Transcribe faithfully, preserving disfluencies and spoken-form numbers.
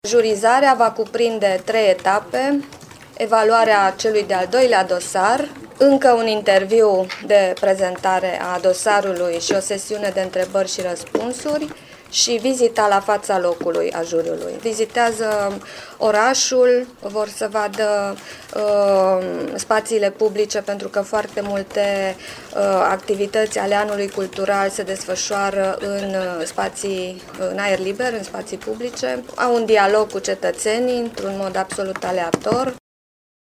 Jurizarea va cuprinde trei etape: evaluarea celui de-al doilea dosar, încă un interviu de prezentare a dosarului și o sesiune de întrebări și răspunsuri și vizita la fața locului a juriului. Vizitează orașul, vor să vadă uh, spațiile publice, pentru că foarte multe uh, activități ale anului cultural se desfășoară în spații, în aer liber, în spații publice. Au un dialog cu cetățenii într-un mod absolut aleator.